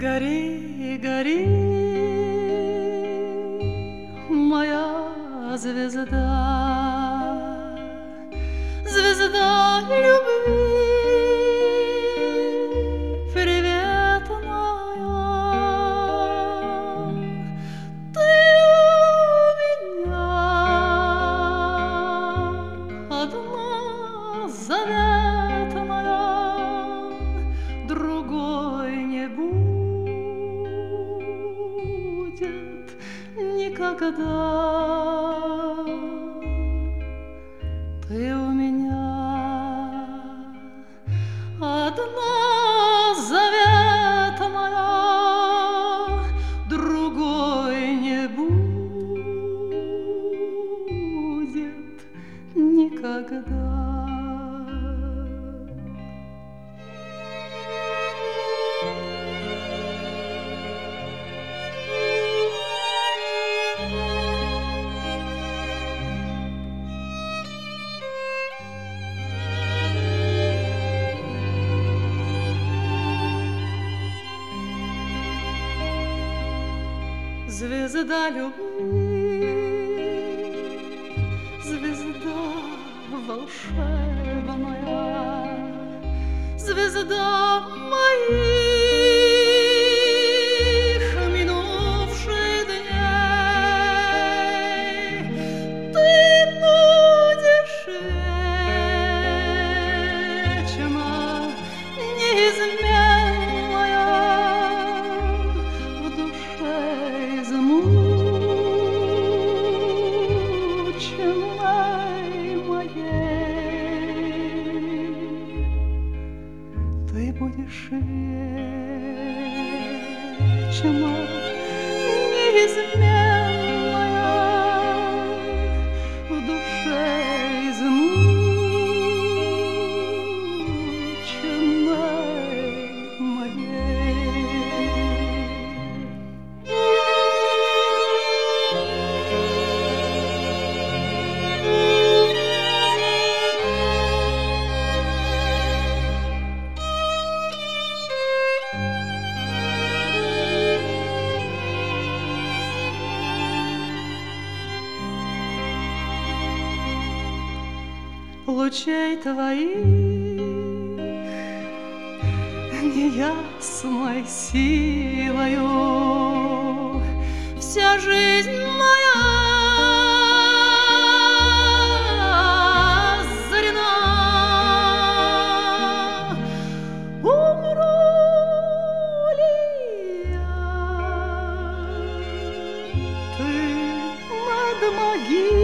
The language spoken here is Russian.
Гори, гори, моя звезда, звезда любви, привет моя. Ты у меня одна заветная, другой не будет никогда. Ты у меня одна заветная, другой не будет никогда. Звезда любви, звезда волшебная, звезда моих минувших дней. Ты будешь вечно неизменная в душе измученной моей. Ты будешь вечно неизменная в душе измученной моей. Лучей твоих неясной силою вся жизнь моя озарена. Умру ли я, ты над могилой